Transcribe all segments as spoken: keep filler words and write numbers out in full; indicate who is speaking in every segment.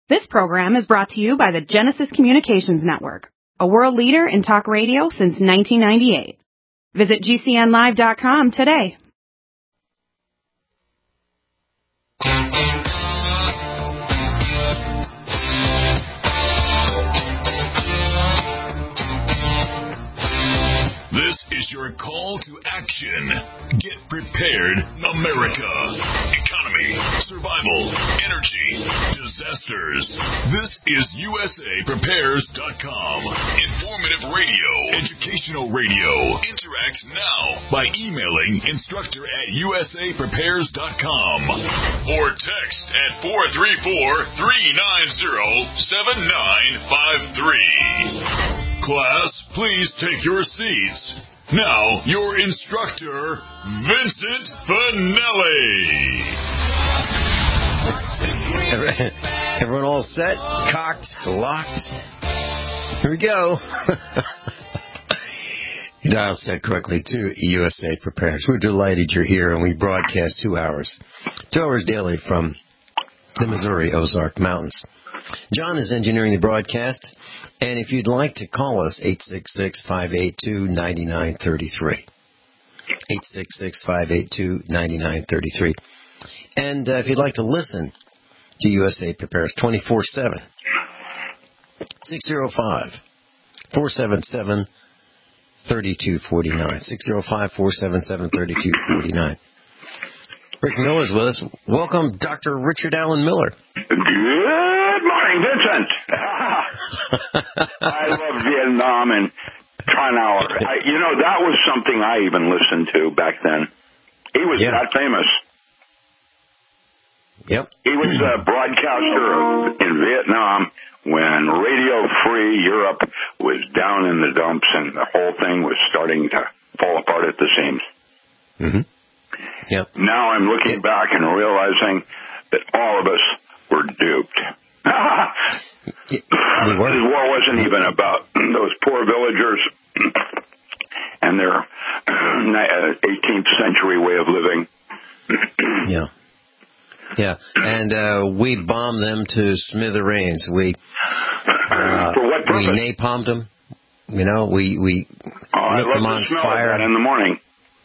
Speaker 1: This program is brought to you by the Genesis Communications Network, a world leader in talk radio since nineteen ninety-eight. Visit G C N live dot com today.
Speaker 2: This is your call to action. Get prepared, America. Economy, survival, energy, disasters. This is U S A Prepares dot com. Informative radio, educational radio. Interact now by emailing instructor at U S A Prepares dot com or text at four three four, three nine zero, seven nine five three. Class, please take your seats. Now, your instructor, Vincent Finelli.
Speaker 3: Everyone all set? Cocked? Locked? Here we go. You dialed set correctly to U S A Prepares. We're delighted you're here, and we broadcast two hours. Two hours daily from the Missouri Ozark Mountains. John is engineering the broadcast, and if you'd like to call us, eight six six, five eight two, nine nine three three. eight six six, five eight two, nine nine three three. And uh, if you'd like to listen to U S A Prepares twenty-four seven, six oh five, four seven seven, three two four nine. six oh five, four seven seven, three two four nine. Rick Miller's with us. Welcome, Doctor Richard Allen Miller.
Speaker 4: Good morning, Vincent. I love Vietnam and Tronauer. I, you know, that was something I even listened to back then. He was
Speaker 3: yeah.
Speaker 4: that famous.
Speaker 3: Yep.
Speaker 4: He was a broadcaster in Vietnam when Radio Free Europe was down in the dumps and the whole thing was starting to fall apart at the seams.
Speaker 3: Mm-hmm. Yep.
Speaker 4: Now I'm looking yep. back and realizing that all of us were duped.
Speaker 3: we were.
Speaker 4: This war wasn't even about those poor villagers and their eighteenth century way of living.
Speaker 3: Yeah. Yeah. And uh, we bombed them to smithereens. We uh,
Speaker 4: For what purpose?
Speaker 3: We napalmed them. You know, we, we
Speaker 4: oh,
Speaker 3: lit them on
Speaker 4: smell
Speaker 3: fire.
Speaker 4: Of that in the morning.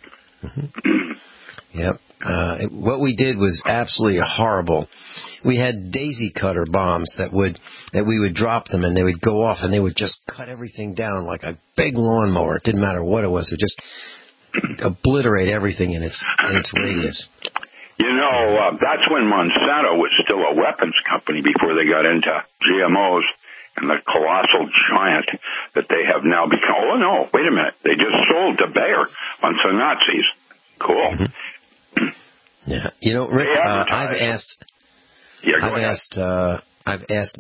Speaker 3: Mm-hmm. Yep. Uh, it, what we did was absolutely horrible. We had daisy cutter bombs that would that we would drop them and they would go off and they would just cut everything down like a big lawnmower. It didn't matter what it was. It would just obliterate everything in its in its radius.
Speaker 4: You know, uh, that's when Monsanto was still a weapons company before they got into G M Os and the colossal giant that they have now become. Oh, no, wait a minute. They just sold to Bayer on some Nazis. Cool.
Speaker 3: Mm-hmm. Yeah. You know, Rick, uh, I've asked...
Speaker 4: Yeah,
Speaker 3: I've
Speaker 4: ahead.
Speaker 3: asked uh, I've asked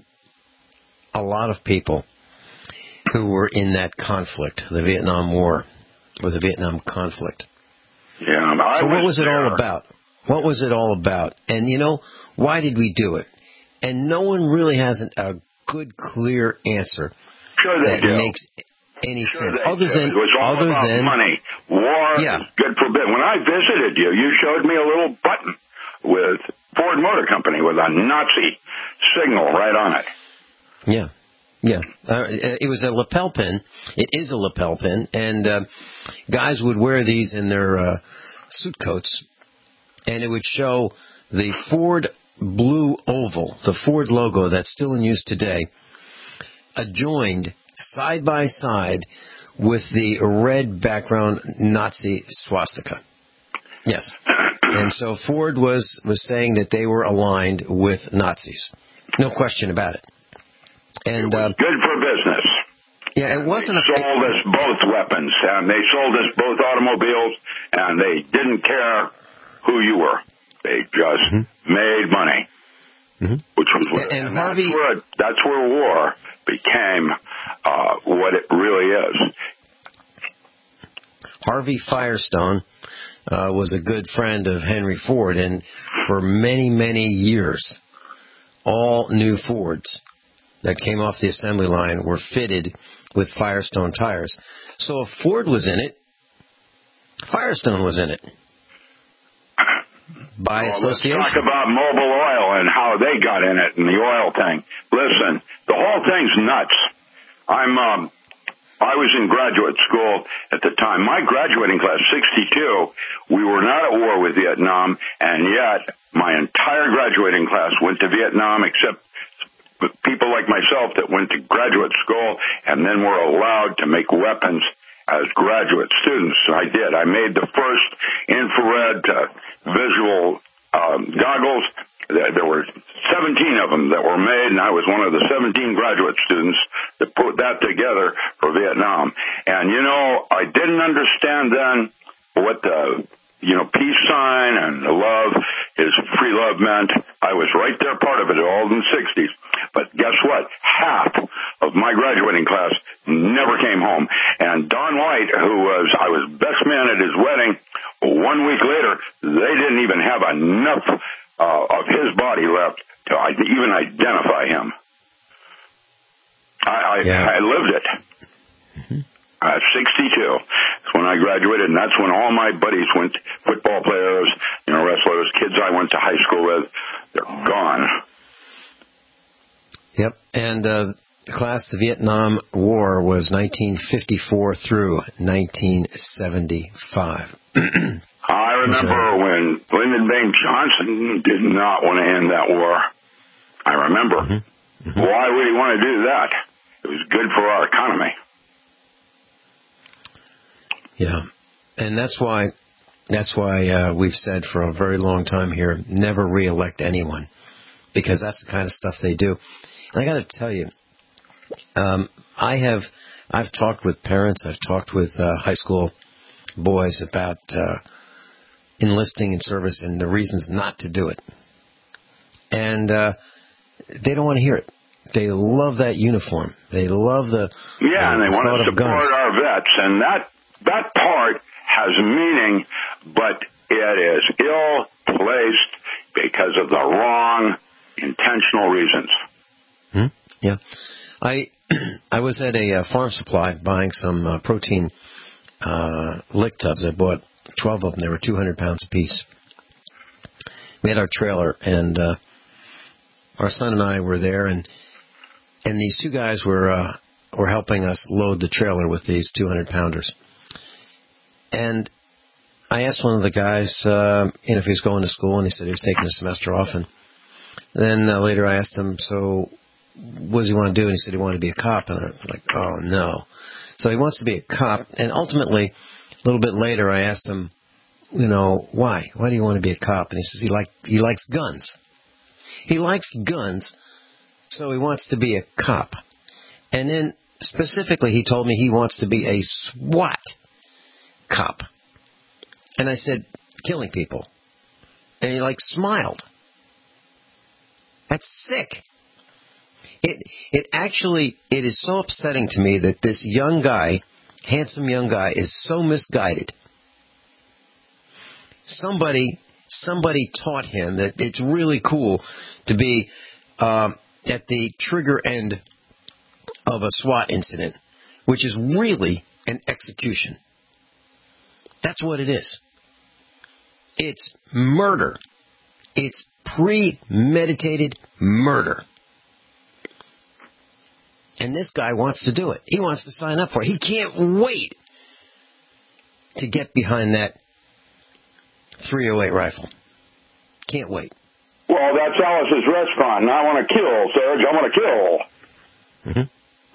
Speaker 3: a lot of people who were in that conflict, the Vietnam War, or the Vietnam conflict.
Speaker 4: Yeah, I
Speaker 3: so what
Speaker 4: was
Speaker 3: was it
Speaker 4: there.
Speaker 3: all about? What was it all about? And, you know, why did we do it? And no one really has an, a good, clear answer
Speaker 4: sure they
Speaker 3: that
Speaker 4: do.
Speaker 3: makes any
Speaker 4: sure
Speaker 3: sense.
Speaker 4: They
Speaker 3: other
Speaker 4: do.
Speaker 3: than,
Speaker 4: it was all
Speaker 3: other
Speaker 4: about
Speaker 3: than
Speaker 4: money. War
Speaker 3: yeah.
Speaker 4: is good for business. When I visited you, you showed me a little button with Ford Motor Company with a Nazi signal right on it.
Speaker 3: Yeah. Yeah. Uh, it was a lapel pin. It is a lapel pin. And uh, guys would wear these in their uh, suit coats, and it would show the Ford blue oval, the Ford logo that's still in use today, adjoined side by side with the red background Nazi swastika. Yes. And so Ford was, was saying that they were aligned with Nazis. No question about it. And
Speaker 4: it was
Speaker 3: uh,
Speaker 4: good for business.
Speaker 3: Yeah, it wasn't
Speaker 4: they
Speaker 3: a...
Speaker 4: sold us both weapons, and they sold us both automobiles, and they didn't care who you were. They just mm-hmm. made money, mm-hmm. which was what,
Speaker 3: and, and
Speaker 4: and
Speaker 3: Harvey,
Speaker 4: that's where, that's where war became uh, what it really is.
Speaker 3: Harvey Firestone uh, was a good friend of Henry Ford, and for many, many years, all new Fords that came off the assembly line were fitted with Firestone tires. So if Ford was in it, Firestone was in it. by
Speaker 4: well,
Speaker 3: association.
Speaker 4: Let's talk about Mobil Oil and how they got in it and the oil thing. Listen, the whole thing's nuts. I'm, um, I was in graduate school at the time. My graduating class, sixty-two, we were not at war with Vietnam, and yet my entire graduating class went to Vietnam except people like myself that went to graduate school and then were allowed to make weapons as graduate students. I did. I made the first infrared uh, visual um, goggles. There were seventeen of them that were made, and I was one of the seventeen graduate students that put that together for Vietnam. And, you know, I didn't understand then what the, you know, peace sign and the love, his free love meant. I was right there, part of it, all in the sixties. But guess what? Half of my graduating class never came home. And Don White, who was, I was best man at his wedding, one week later, they didn't even have enough uh, of his body left to even identify him. I, I,
Speaker 3: yeah.
Speaker 4: I lived it. Mm-hmm. Uh, sixty-two. That's when I graduated, and that's when all my buddies went, football players, you know, wrestlers, kids I went to high school with, they're gone.
Speaker 3: Yep, and uh, the class, the Vietnam War was nineteen fifty-four through nineteen seventy-five.
Speaker 4: I remember when Lyndon Baines Johnson did not want to end that war. I remember. Mm-hmm. Mm-hmm. Why would he want to do that? It was good for our economy.
Speaker 3: Yeah, and that's why that's why uh, we've said for a very long time here, never reelect anyone, because that's the kind of stuff they do. And I got to tell you, um, I have I've talked with parents, I've talked with uh, high school boys about uh, enlisting in service and the reasons not to do it, and uh, they don't want to hear it. They love that uniform. They love the
Speaker 4: yeah,
Speaker 3: uh,
Speaker 4: and they want to support guns. Our vets, and that that part has meaning, but it is ill placed because of the wrong intentional reasons.
Speaker 3: Hmm? Yeah, I I was at a uh, farm supply buying some uh, protein uh, lick tubs. I bought twelve of them. They were two hundred pounds apiece. We had our trailer, and uh, our son and I were there, and and these two guys were uh, were helping us load the trailer with these two hundred pounders. And I asked one of the guys, uh, you know, if he was going to school, and he said he was taking a semester off. And then uh, later I asked him, so what does he want to do? And he said he wanted to be a cop. And I'm like, oh, no. So he wants to be a cop. And ultimately, a little bit later, I asked him, you know, why? Why do you want to be a cop? And he says he, like, he likes guns. He likes guns, so he wants to be a cop. And then specifically he told me he wants to be a SWAT cop. And I said, killing people. And he like smiled. That's sick. It it actually, it is so upsetting to me that this young guy, handsome young guy, is so misguided. Somebody, somebody taught him that it's really cool to be um, at the trigger end of a SWAT incident, which is really an execution. That's what it is. It's murder. It's premeditated murder. And this guy wants to do it. He wants to sign up for it. He can't wait to get behind that three oh eight rifle. Can't wait.
Speaker 4: Well, that's Alice's restaurant, and I want to kill, Serge. I want to kill.
Speaker 3: Mm-hmm.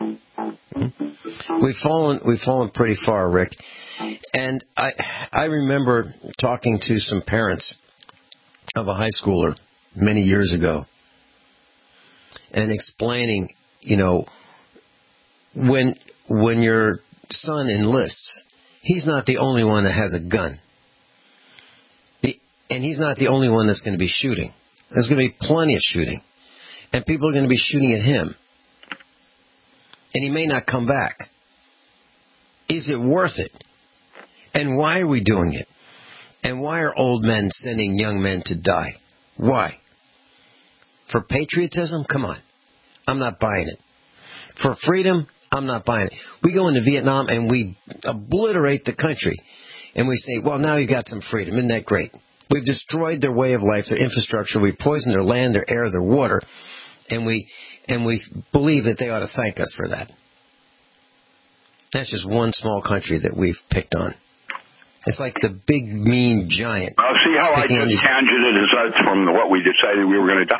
Speaker 3: We've fallen, we've fallen pretty far, Rick. And I, I remember talking to some parents of a high schooler many years ago, and explaining, you know, when when your son enlists, he's not the only one that has a gun, the, and he's not the only one that's going to be shooting. There's going to be plenty of shooting, and people are going to be shooting at him, and he may not come back. Is it worth it? And why are we doing it? And why are old men sending young men to die? Why? For patriotism? Come on. I'm not buying it. For freedom? I'm not buying it. We go into Vietnam and we obliterate the country. And we say, well, now you got some freedom. Isn't that great? We've destroyed their way of life, their infrastructure. We've poisoned their land, their air, their water. And we and we believe that they ought to thank us for that. That's just one small country that we've picked on. It's like the big, mean giant.
Speaker 4: Well, see how I just
Speaker 3: these...
Speaker 4: tangented us from what we decided we were going to do.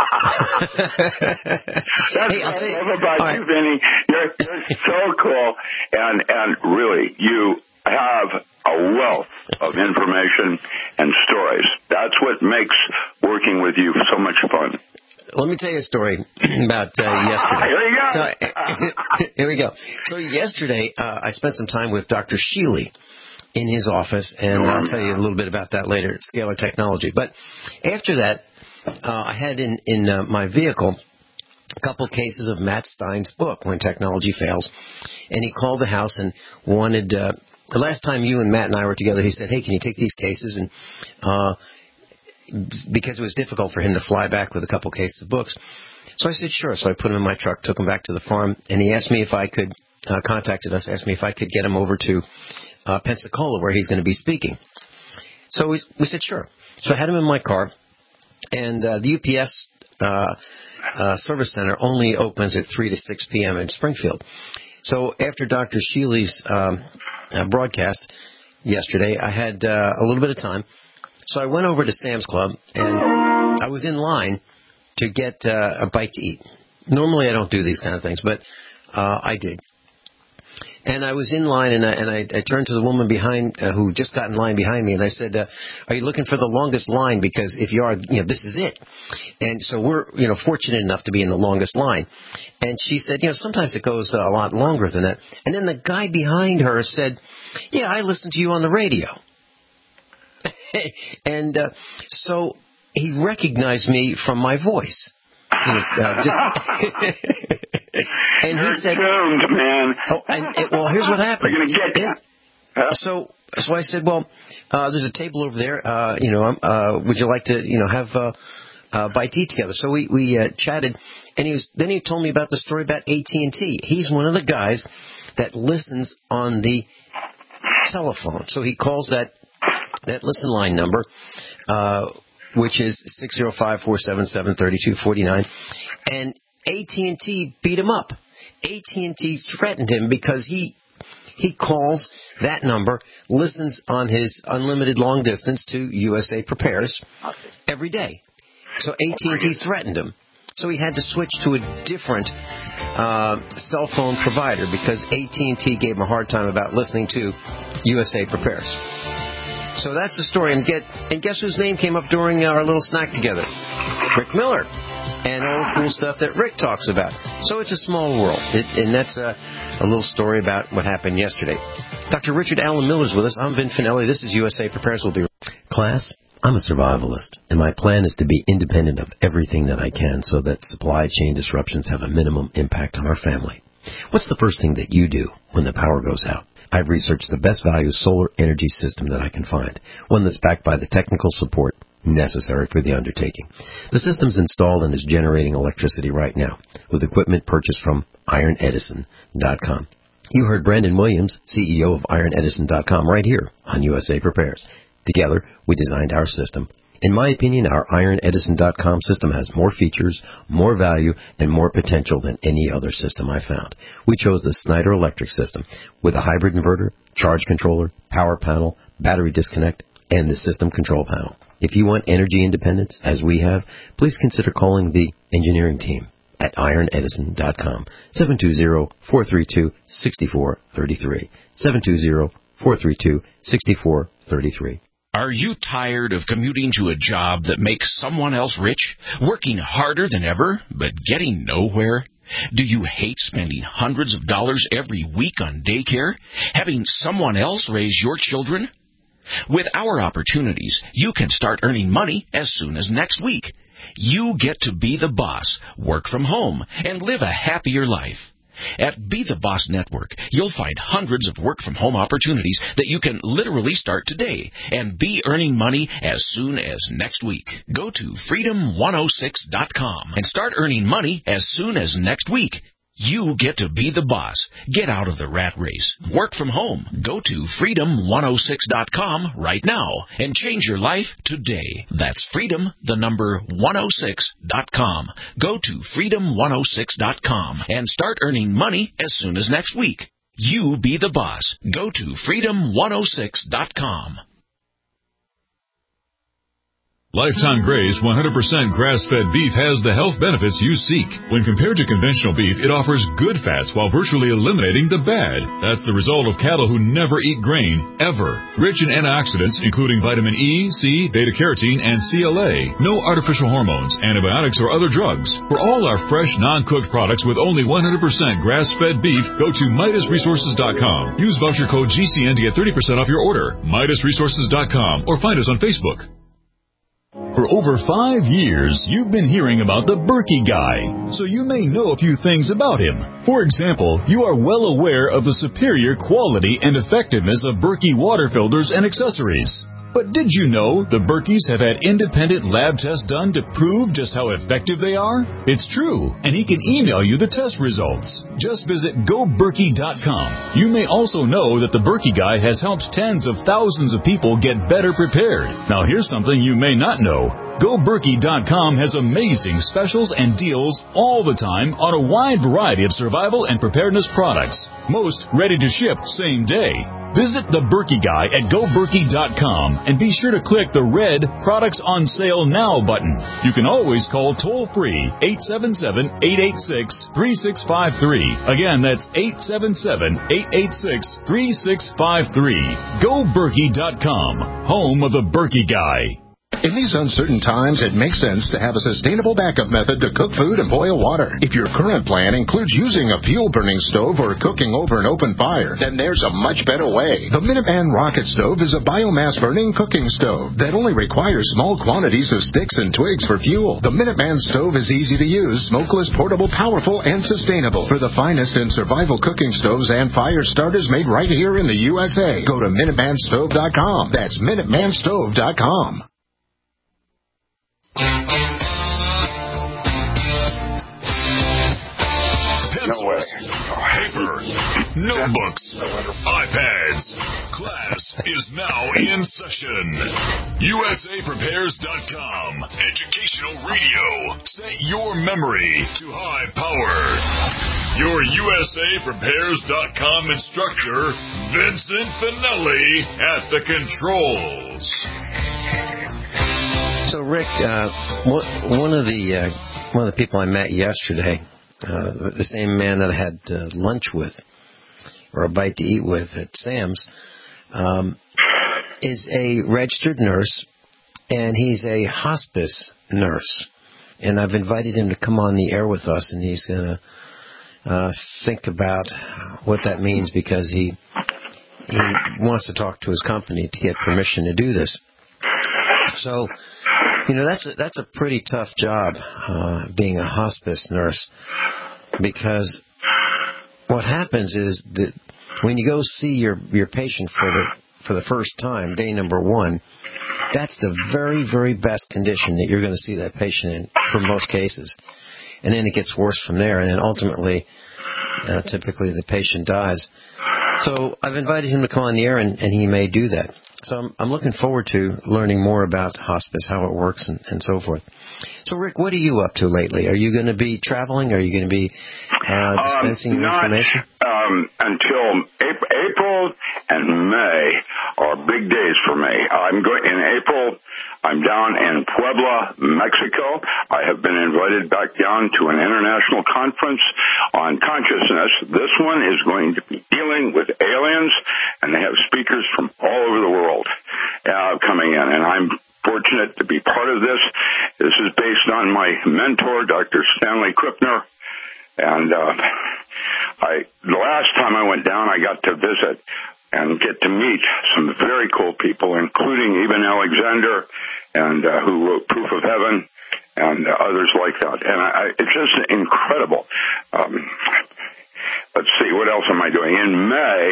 Speaker 4: That's
Speaker 3: hey, I'll tell you,
Speaker 4: about
Speaker 3: right.
Speaker 4: you, Vinny. You're, you're so cool. And, and really, you have a wealth of information and stories. That's what makes working with you so much fun.
Speaker 3: Let me tell you a story about uh, yesterday.
Speaker 4: Here we go.
Speaker 3: So, here we go. So yesterday, uh, I spent some time with Doctor Sheely in his office, and I'll tell you a little bit about that later at Scalar Technology. But after that, uh, I had in, in uh, my vehicle a couple cases of Matt Stein's book, When Technology Fails, and he called the house and wanted... Uh, the last time you and Matt and I were together, he said, hey, can you take these cases? And uh, because it was difficult for him to fly back with a couple cases of books. So I said, sure. So I put them in my truck, took them back to the farm, and he asked me if I could, uh, contacted us, asked me if I could get him over to uh, Pensacola where he's going to be speaking. So we, we said, sure. So I had him in my car, and uh, the U P S uh, uh, service center only opens at three to six p.m. in Springfield. So after Doctor Sheely's um, uh, broadcast yesterday, I had uh, a little bit of time. So I went over to Sam's Club, and I was in line to get uh, a bite to eat. Normally I don't do these kind of things, but uh, I did. And I was in line, and I, and I, I turned to the woman behind uh, who just got in line behind me, and I said, uh, "Are you looking for the longest line? Because if you are, you know, this is it." And so we're, you know, fortunate enough to be in the longest line. And she said, "You know, sometimes it goes uh, a lot longer than that." And then the guy behind her said, "Yeah, I listen to you on the radio." and uh, so he recognized me from my voice. You know, uh, just and
Speaker 4: You're
Speaker 3: he said,
Speaker 4: doomed, man.
Speaker 3: Oh, and, and, well, here's what happened.
Speaker 4: We're going to get you. Huh?
Speaker 3: So, so I said, well, uh, there's a table over there. Uh, you know, uh, would you like to, you know, have uh, uh, bite to eat together? So we we uh, chatted, and he was then he told me about the story about A T and T. He's one of the guys that listens on the telephone. So he calls that that listen line number. Uh, which is six oh five, four seven seven, three two four nine, and A T and T beat him up. A T and T threatened him because he he calls that number, listens on his unlimited long distance to U S A Prepares every day. So A T and T threatened him. So he had to switch to a different uh, cell phone provider because A T and T gave him a hard time about listening to U S A Prepares. So that's the story. And get and guess whose name came up during our little snack together? Rick Miller. And all the cool stuff that Rick talks about. So it's a small world. It, and that's a, a little story about what happened yesterday. Doctor Richard Allen Miller's with us. I'm Vin Finelli. This is U S A Prepares. We'll be class. I'm a survivalist, and my plan is to be independent of everything that I can so that supply chain disruptions have a minimum impact on our family. What's the first thing that you do when the power goes out? I've researched the best value solar energy system that I can find, one that's backed by the technical support necessary for the undertaking. The system's installed and is generating electricity right now with equipment purchased from iron edison dot com. You heard Brandon Williams, C E O of iron edison dot com, right here on U S A Prepares. Together, we designed our system. In my opinion, our iron edison dot com system has more features, more value, and more potential than any other system I found. We chose the Snyder Electric system with a hybrid inverter, charge controller, power panel, battery disconnect, and the system control panel. If you want energy independence, as we have, please consider calling the engineering team at iron edison dot com, seven two zero, four three two, six four three three, seven two zero, four three two, six four three three.
Speaker 5: Are you tired of commuting to a job that makes someone else rich, working harder than ever, but getting nowhere? Do you hate spending hundreds of dollars every week on daycare, having someone else raise your children? With our opportunities, you can start earning money as soon as next week. You get to be the boss, work from home, and live a happier life. At Be the Boss Network, you'll find hundreds of work-from-home opportunities that you can literally start today and be earning money as soon as next week. Go to freedom one oh six dot com and start earning money as soon as next week. You get to be the boss. Get out of the rat race. Work from home. Go to freedom one oh six dot com right now and change your life today. That's freedom, the number one oh six dot com. Go to freedom one oh six dot com and start earning money as soon as next week. You be the boss. Go to freedom one oh six dot com.
Speaker 6: Lifetime Graze one hundred percent grass-fed beef has the health benefits you seek. When compared to conventional beef, it offers good fats while virtually eliminating the bad. That's the result of cattle who never eat grain, ever. Rich in antioxidants, including vitamin E, C, beta-carotene, and C L A. No artificial hormones, antibiotics, or other drugs. For all our fresh, non-cooked products with only one hundred percent grass-fed beef, go to Midas Resources dot com. Use voucher code G C N to get thirty percent off your order. Midas Resources dot com or find us on Facebook.
Speaker 7: For over five years, you've been hearing about the Berkey Guy, so you may know a few things about him. For example, you are well aware of the superior quality and effectiveness of Berkey water filters and accessories. But did you know the Berkeys have had independent lab tests done to prove just how effective they are? It's true, and he can email you the test results. Just visit go berkey dot com. You may also know that the Berkey Guy has helped tens of thousands of people get better prepared. Now here's something you may not know. go berkey dot com has amazing specials and deals all the time on a wide variety of survival and preparedness products. Most ready to ship same day. Visit the Berkey Guy at go berkey dot com and be sure to click the red Products on Sale Now button. You can always call toll-free eight seven seven, eight eight six, three six five three. Again, that's eight seven seven, eight eight six, three six five three. go berkey dot com, home of the Berkey Guy.
Speaker 8: In these uncertain times, it makes sense to have a sustainable backup method to cook food and boil water. If your current plan includes using a fuel-burning stove or cooking over an open fire, then there's a much better way. The Minuteman Rocket Stove is a biomass-burning cooking stove that only requires small quantities of sticks and twigs for fuel. The Minuteman Stove is easy to use, smokeless, portable, powerful, and sustainable. For the finest in survival cooking stoves and fire starters made right here in the U S A, go to minuteman stove dot com. That's minuteman stove dot com.
Speaker 2: No way. Paper, notebooks, iPads. Class is now in session. U S A prepares dot com. Educational radio. Set your memory to high power. Your U S A prepares dot com instructor, Vincent Finelli, at the controls.
Speaker 3: So, Rick, uh, one of the uh, one of the people I met yesterday, uh, the same man that I had uh, lunch with, or a bite to eat with at Sam's, um, is a registered nurse, and he's a hospice nurse. And I've invited him to come on the air with us, and he's going to uh, think about what that means, because he he wants to talk to his company to get permission to do this. So, you know, that's a, that's a pretty tough job, uh, being a hospice nurse, because what happens is that when you go see your, your patient for the for the first time, day number one, that's the very, very best condition that you're going to see that patient in for most cases. And then it gets worse from there, and then ultimately, uh, typically the patient dies. So I've invited him to come on the air, and, and he may do that. So I'm, I'm looking forward to learning more about hospice, how it works, and, and so forth. So, Rick, what are you up to lately? Are you going to be traveling? Are you going to be uh, dispensing
Speaker 4: um, not,
Speaker 3: information?
Speaker 4: Um, until April, April and May are big days for me. I'm going in April. I'm down in Puebla, Mexico. I have been invited back down to an international conference on consciousness. This one is going to be dealing with aliens, and they have speakers from all over the world uh, coming in, and I'm fortunate to be part of this. This is based on my mentor, Doctor Stanley Krippner. And uh, I, the last time I went down, I got to visit and get to meet some very cool people, including Eben Alexander, and uh, who wrote Proof of Heaven, and uh, others like that. And I, I, it's just incredible. Um, let's see, what else am I doing? In May,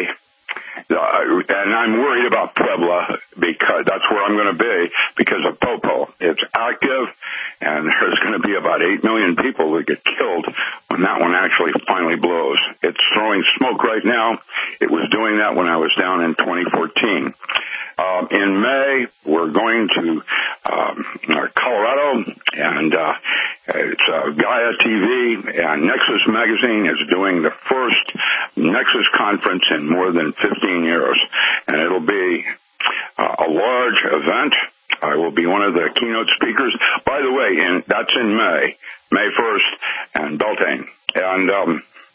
Speaker 4: Uh, and I'm worried about Puebla, because that's where I'm going to be because of Popo. It's active, and there's going to be about eight million people that get killed when when that one actually finally blows. It's throwing smoke right now. It was doing that when I was down in twenty fourteen. Um, in May, we're going to um, Colorado, and uh, it's uh, Gaia T V, and Nexus Magazine is doing the first Nexus conference in more than fifteen years, and it'll be uh, a large event. I will be one of the keynote speakers. By the way, in, that's in May, May first, and Beltane. And um,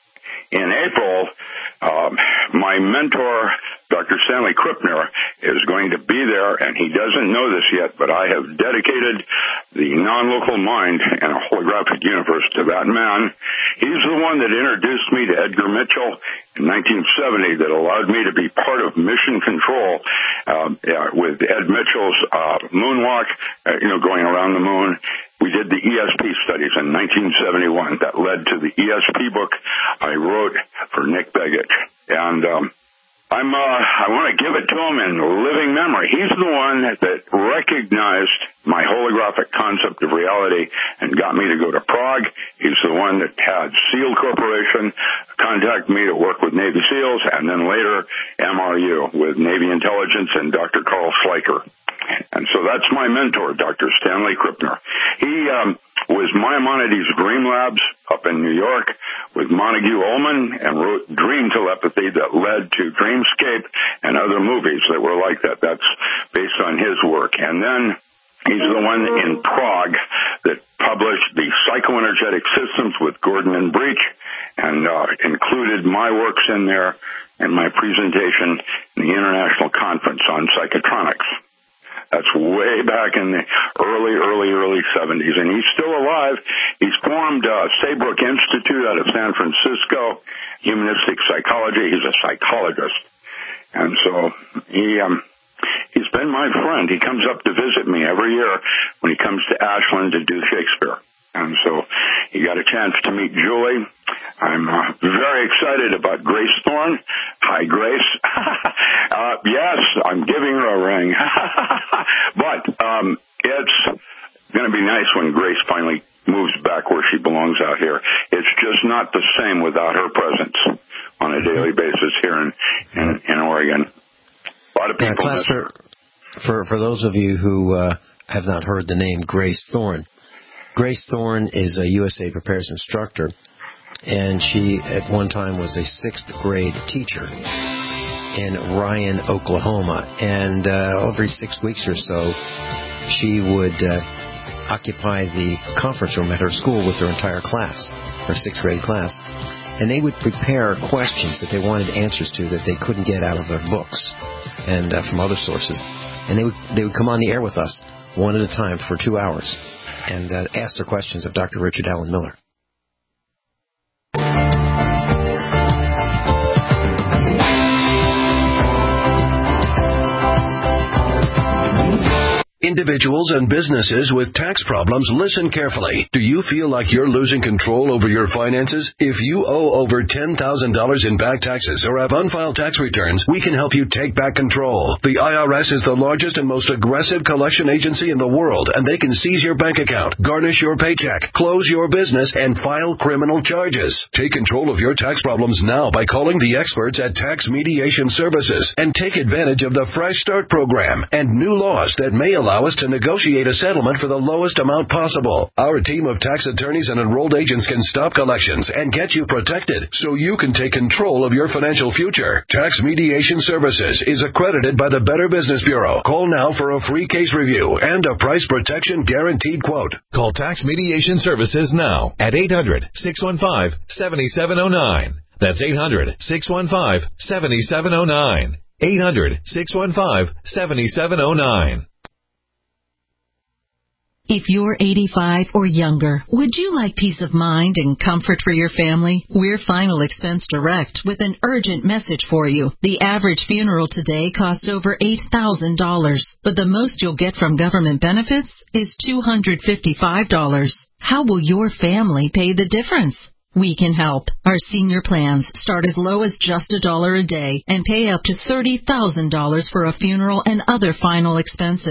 Speaker 4: in April, um, my mentor, Doctor Stanley Krippner, is going to be there, and he doesn't know this yet, but I have dedicated the non-local mind in a holographic universe to that man. He's the one that introduced me to Edgar Mitchell in nineteen seventy that allowed me to be part of Mission Control uh, yeah, with Ed Mitchell's uh, moonwalk, uh, you know, going around the moon. We did the E S P studies in nineteen seventy-one. That led to the E S P book I wrote for Nick Begich. And um, I'm, uh, I want to give it to him in living memory. He's the one that recognized my holographic concept of reality and got me to go to Prague. He's the one that had SEAL Corporation contact me to work with Navy SEALs, and then later M R U with Navy Intelligence and Doctor Carl Schleicher. And so that's my mentor, Doctor Stanley Krippner. He um, was Maimonides Dream Labs up in New York with Montague Ullman and wrote Dream Telepathy that led to Dreamscape and other movies that were like that. That's based on his work. And then he's the one in Prague that published the Psychoenergetic Systems with Gordon and Breach and uh, included my works in there and my presentation in the International Conference on Psychotronics. That's way back in the early, early, early seventies, and he's still alive. He's formed uh, Saybrook Institute out of San Francisco, Humanistic Psychology. He's a psychologist, and so he um, he's been my friend. He comes up to visit me every year when he comes to Ashland to do Shakespeare. And so you got a chance to meet Julie. I'm uh, very excited about Grace Thorne. Hi, Grace. uh, yes, I'm giving her a ring. But um, it's going to be nice when Grace finally moves back where she belongs out here. It's just not the same without her presence on a daily basis here in, in, in Oregon. A lot of people...
Speaker 3: Yeah, class, for, for, for those of you who uh, have not heard the name Grace Thorne, Grace Thorne is a U S A Prepares instructor, and she at one time was a sixth grade teacher in Ryan, Oklahoma. And uh, every six weeks or so, she would uh, occupy the conference room at her school with her entire class, her sixth grade class. And they would prepare questions that they wanted answers to that they couldn't get out of their books and uh, from other sources. And they would they would come on the air with us one at a time for two hours. And uh, ask their questions of Doctor Richard Allen Miller.
Speaker 9: Individuals and businesses with tax problems, listen carefully. Do you feel like you're losing control over your finances? If you owe over ten thousand dollars in back taxes or have unfiled tax returns, we can help you take back control. The I R S is the largest and most aggressive collection agency in the world, and they can seize your bank account, garnish your paycheck, close your business, and file criminal charges. Take control of your tax problems now by calling the experts at Tax Mediation Services and take advantage of the Fresh Start program and new laws that may allow us to negotiate a settlement for the lowest amount possible. Our team of tax attorneys and enrolled agents can stop collections and get you protected so you can take control of your financial future. Tax Mediation Services is accredited by the Better Business Bureau. Call now for a free case review and a price protection guaranteed quote.
Speaker 10: Call Tax Mediation Services now at eight hundred, six one five, seven seven zero nine. That's eight hundred, six one five, seven seven zero nine. eight hundred, six one five, seven seven zero nine.
Speaker 11: If you're eighty-five or younger, would you like peace of mind and comfort for your family? We're Final Expense Direct with an urgent message for you. The average funeral today costs over eight thousand dollars, but the most you'll get from government benefits is two hundred fifty-five dollars. How will your family pay the difference? We can help. Our senior plans start as low as just a dollar a day and pay up to thirty thousand dollars for a funeral and other final expenses.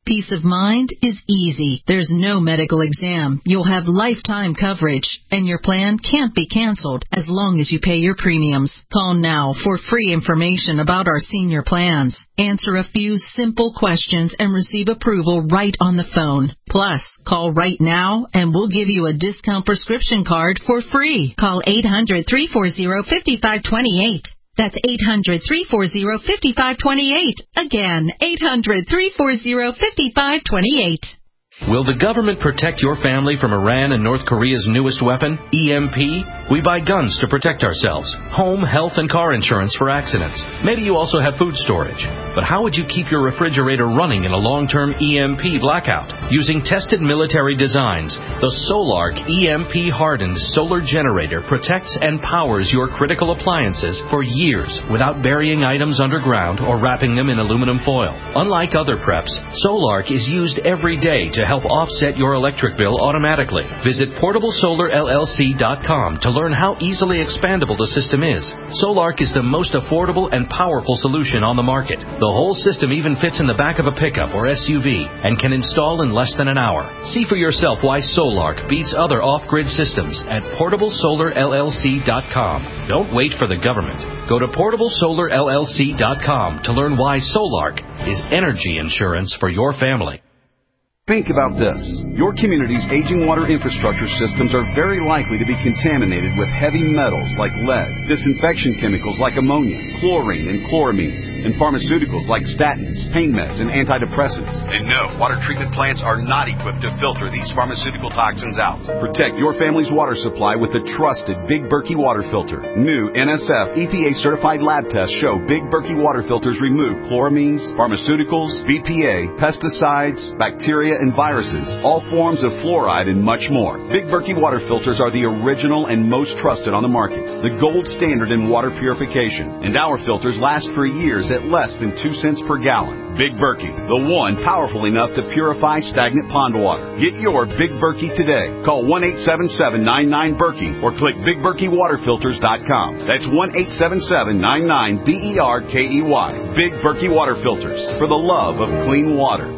Speaker 11: Peace of mind is easy. There's no medical exam. You'll have lifetime coverage, and your plan can't be canceled as long as you pay your premiums. Call now for free information about our senior plans. Answer a few simple questions and receive approval right on the phone. Plus, call right now and we'll give you a discount prescription card for free. Call eight hundred, three four zero, five five two eight. That's eight hundred, three four zero, five five two eight. Again, eight hundred, three four zero, five five two eight.
Speaker 12: Will the government protect your family from Iran and North Korea's newest weapon, E M P? We buy guns to protect ourselves, home, health, and car insurance for accidents. Maybe you also have food storage. But how would you keep your refrigerator running in a long-term E M P blackout? Using tested military designs, the Solark E M P-hardened solar generator protects and powers your critical appliances for years without burying items underground or wrapping them in aluminum foil. Unlike other preps, Solark is used every day to help offset your electric bill automatically. Visit portable solar L L C dot com to learn how easily expandable the system is. Solark is the most affordable and powerful solution on the market. The whole system even fits in the back of a pickup or S U V and can install in less than an hour. See for yourself why Solark beats other off-grid systems at portable solar L L C dot com. Don't wait for the government. Go to portable solar L L C dot com to learn why Solark is energy insurance for your family.
Speaker 13: Think about this. Your community's aging water infrastructure systems are very likely to be contaminated with heavy metals like lead, disinfection chemicals like ammonia, chlorine and chloramines, and pharmaceuticals like statins, pain meds, and antidepressants. And no, water treatment plants are not equipped to filter these pharmaceutical toxins out. Protect your family's water supply with the trusted Big Berkey water filter. New N S F E P A-certified lab tests show Big Berkey water filters remove chloramines, pharmaceuticals, B P A, pesticides, bacteria, and viruses, all forms of fluoride, and much more. Big Berkey water filters are the original and most trusted on the market, the gold standard in water purification, and our filters last for years at less than two cents per gallon. Big Berkey, the one powerful enough to purify stagnant pond water. Get your Big Berkey today. Call one eight seven seven, nine nine, Berkey or click big berkey water filters dot com. That's one eight seven seven, nine nine, B E R K E Y. Big Berkey water filters, for the love of clean water.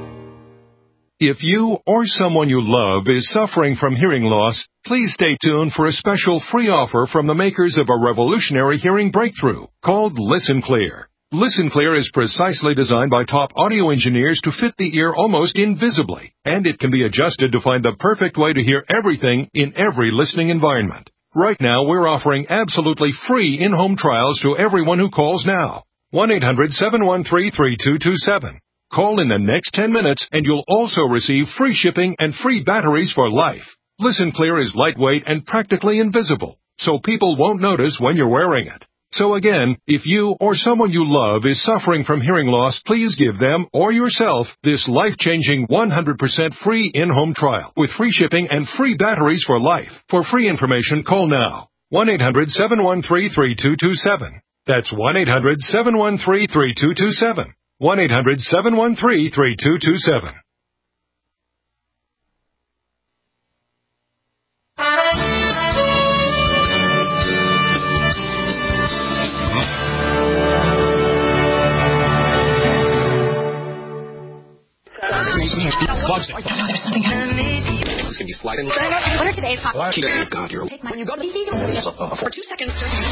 Speaker 14: If you or someone you love is suffering from hearing loss, please stay tuned for a special free offer from the makers of a revolutionary hearing breakthrough called Listen Clear. Listen Clear is precisely designed by top audio engineers to fit the ear almost invisibly, and it can be adjusted to find the perfect way to hear everything in every listening environment. Right now, we're offering absolutely free in-home trials to everyone who calls now. one eight hundred, seven one three, three two two seven. Call in the next ten minutes and you'll also receive free shipping and free batteries for life. Listen Clear is lightweight and practically invisible, so people won't notice when you're wearing it. So again, if you or someone you love is suffering from hearing loss, please give them or yourself this life-changing one hundred percent free in-home trial with free shipping and free batteries for life. For free information, call now. one eight hundred, seven one three, three two two seven. That's one eight hundred, seven one three, three two two seven. one eight hundred, seven one three, three two two seven.
Speaker 15: There's something happening. It's going to be sliding. What are today's hot? Oh, God, you're... When you go to... For two seconds...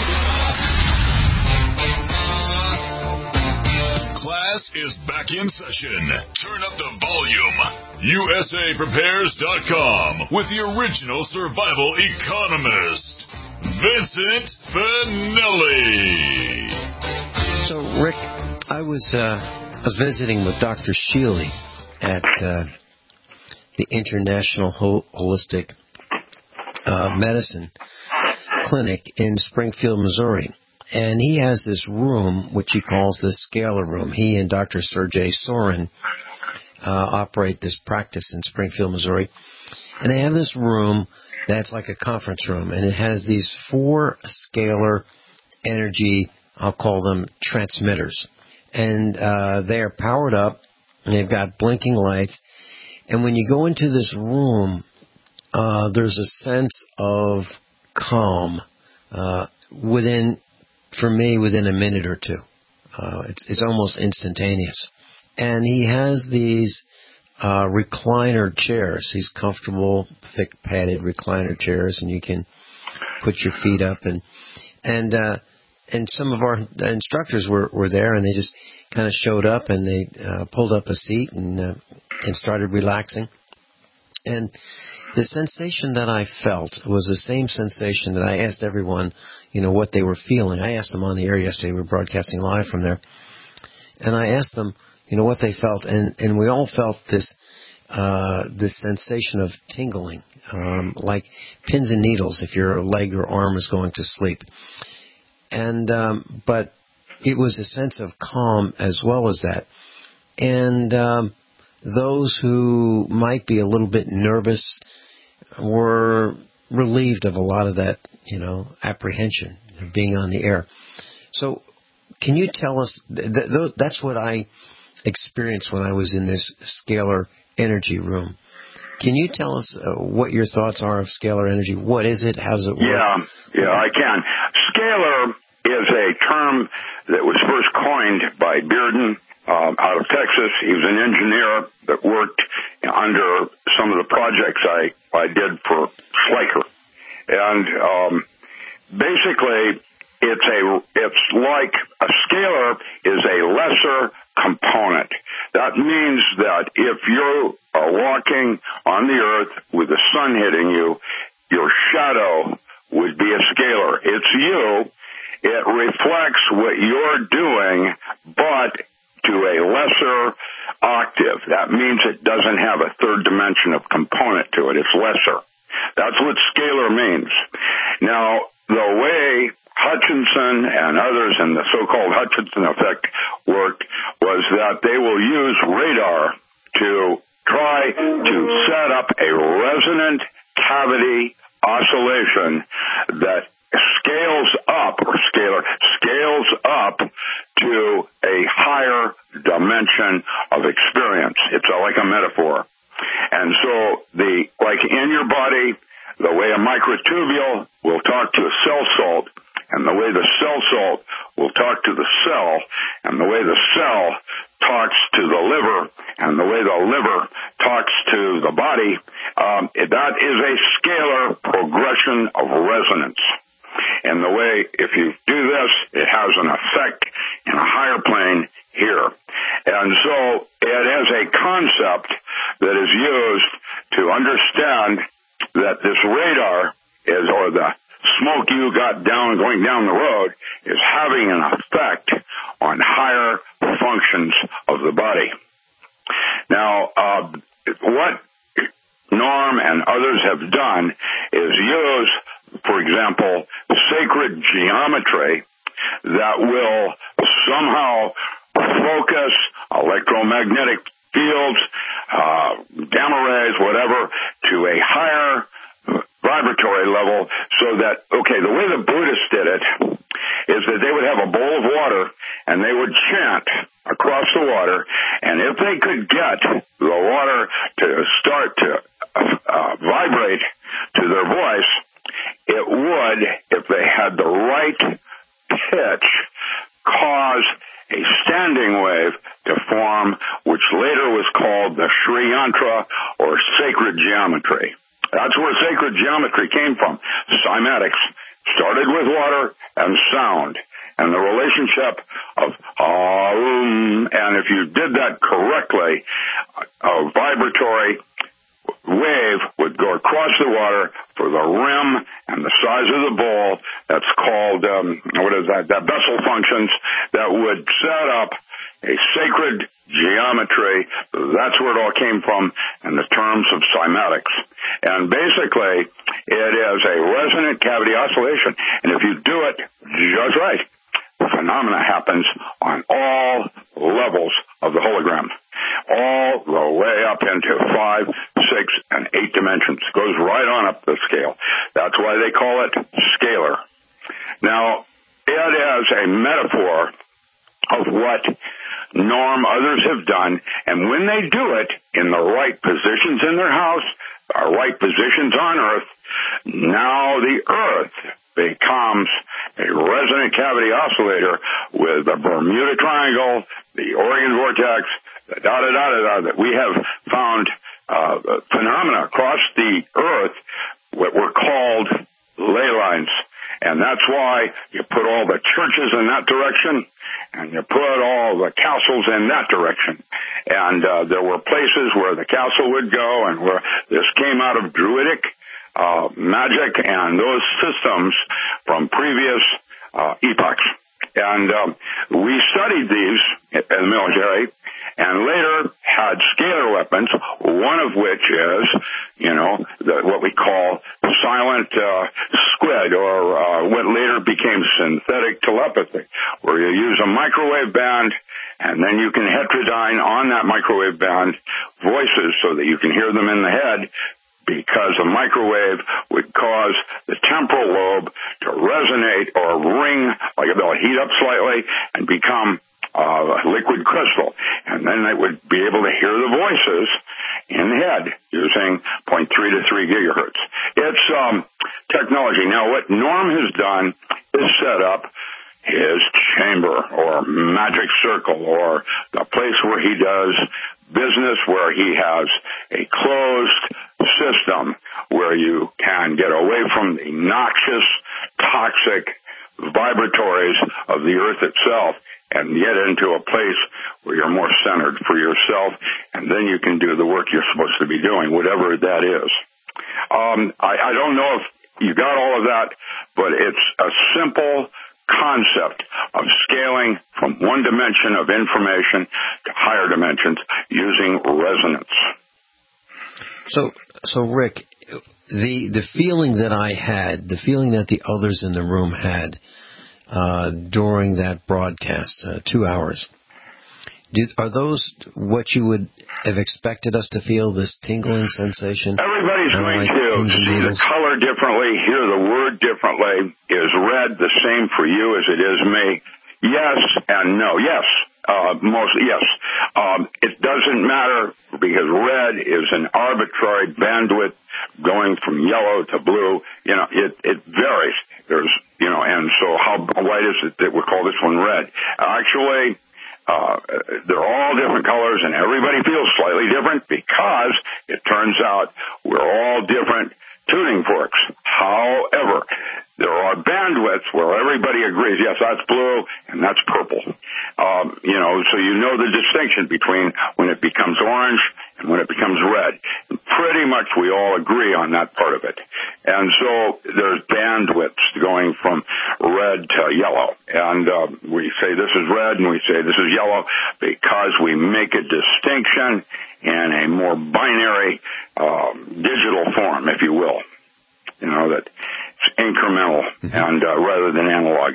Speaker 2: Class is back in session. Turn up the volume. U S A Prepares dot com with the original survival economist, Vincent Finelli.
Speaker 3: So, Rick, I was uh, I was visiting with Doctor Sheely at uh, the International Hol- Holistic uh, Medicine Clinic in Springfield, Missouri. And he has this room, which he calls the Scalar Room. He and Doctor Sergey Sorin uh, operate this practice in Springfield, Missouri. And they have this room that's like a conference room. And it has these four scalar energy, I'll call them transmitters. And uh, they are powered up, and they've got blinking lights. And when you go into this room, uh, there's a sense of calm uh, within... For me, within a minute or two. Uh, it's it's almost instantaneous. And he has these uh, recliner chairs, these comfortable, thick, padded recliner chairs, and you can put your feet up. And and uh, and some of our instructors were, were there, and they just kind of showed up, and they uh, pulled up a seat and uh, and started relaxing. And the sensation that I felt was the same sensation that I asked everyone, you know, what they were feeling. I asked them on the air yesterday. We were broadcasting live from there. And I asked them, you know, what they felt. And, and we all felt this uh, this sensation of tingling, um, like pins and needles if your leg or arm is going to sleep. And um, but it was a sense of calm as well as that. And um, those who might be a little bit nervous were relieved of a lot of that, you know, apprehension of being on the air. So can you tell us, th- th- that's what I experienced when I was in this scalar energy room. Can you tell us uh, what your thoughts are of scalar energy? What is it? How does it work?
Speaker 4: Yeah, yeah, I can. Scalar is a term that was first coined by Bearden um, out of Texas. He was an engineer that worked under some of the projects I, I did for Schleicher. And um, basically, it's a it's like a scalar is a lesser component. That means that if you are walking on the earth with the sun hitting you, your shadow would be a scalar. It's you. It reflects what you're doing, but to a lesser octave. That means it doesn't have a third dimension of component to it. It's lesser. That's what scalar means. Now, the way Hutchinson and others in the so-called Hutchinson effect worked was that they will use radar to try to set up a resonant cavity oscillation that scales up, or scalar, scales up to a higher dimension of experience. It's like a metaphor. And so, the like in your body, the way a microtubule will talk to a cell salt, and the way the cell salt will talk to the cell, and the way the cell talks to the liver, and the way the liver talks to the body, um, that is a scalar progression of resonance. And the way, if you do this, it has an effect in a higher plane here. And so it is a concept that is used to understand that this radar is, or the smoke you got down going down the road, is having an effect on higher functions of the body. Now, uh, what Norm and others have done is use, for example, sacred geometry that will somehow focus electromagnetic fields, uh, gamma rays, whatever, to a higher vibratory level, so that, okay, the way the Buddhists did it is that they would have a bowl of water and they would chant across the water, and if they could get the water to start to uh, vibrate to their voice, it would, if they had the right pitch, cause a standing wave to form, which later was called the Sri Yantra, or sacred geometry. That's where sacred geometry came from. Cymatics started with water and sound, and the relationship of um, and if you did that correctly, a vibratory wave would go across the water for the rim and the size of the bowl. That's called, um, what is that, that Bessel functions, that would set up a sacred geometry. That's where it all came from in the terms of cymatics. And basically, it is a resonant cavity oscillation. And if you do it just right, phenomena happens on all levels of the hologram, all the way up into five, six, and eight dimensions. It goes right on up the scale. That's why they call it scalar. Now, it is a metaphor of what Norm, others have done, and when they do it in the right positions in their house, our right positions on Earth, now the Earth becomes a resonant cavity oscillator with the Bermuda Triangle, the Orion Vortex, the da da da da da. We have found uh, phenomena across the earth what were called ley lines. And that's why you put all the churches in that direction, and you put all the castles in that direction. And uh, there were places where the castle would go, and where this came out of Druidic uh, magic and those systems from previous uh, epochs. And um, we studied these in the military, and later had scalar weapons, one of which is, you know, the, what we call silent uh, squid, or uh, what later became synthetic telepathy, where you use a microwave band, and then you can heterodyne on that microwave band voices so that you can hear them in the head, because a microwave would cause the temporal lobe to resonate or ring, like it'll heat up slightly and become uh, liquid crystal. And then they would be able to hear the voices in the head using zero point three to three gigahertz. It's um, technology. Now, what Norm has done is set up his chamber or magic circle, or the place where he does business, where he has a closed system where you can get away from the noxious, toxic vibratories of the earth itself and get into a place where you're more centered for yourself, and then you can do the work you're supposed to be doing, whatever that is. Um, I, I don't know if you got all of that, but it's a simple concept of scaling from one dimension of information to higher dimensions using resonance.
Speaker 3: So, so Rick, the the feeling that I had, the feeling that the others in the room had uh, during that broadcast, uh, two hours, did, are those what you would have expected us to feel? This tingling sensation?
Speaker 4: Everybody's going
Speaker 3: like
Speaker 4: to see the color differently, hear the word differently. Is red the same for you as it is me? Yes and no. Yes, uh, most yes. Um, it doesn't matter, because red is an arbitrary bandwidth going from yellow to blue. You know, it it varies. There's you know, and so how white is it that we call this one red? Actually, Uh, they're all different colors, and everybody feels slightly different, because it turns out we're all different tuning forks. However, there are bandwidths where everybody agrees, yes, that's blue and that's purple. Um, you know, so you know the distinction between when it becomes orange and when it becomes red. And pretty much we all agree on that part of it. And so there's bandwidths going from red to yellow. And uh, we say this is red and we say this is yellow because we make a distinction in a more binary uh, digital form, if you will. You know, that it's incremental mm-hmm. and uh, rather than analog.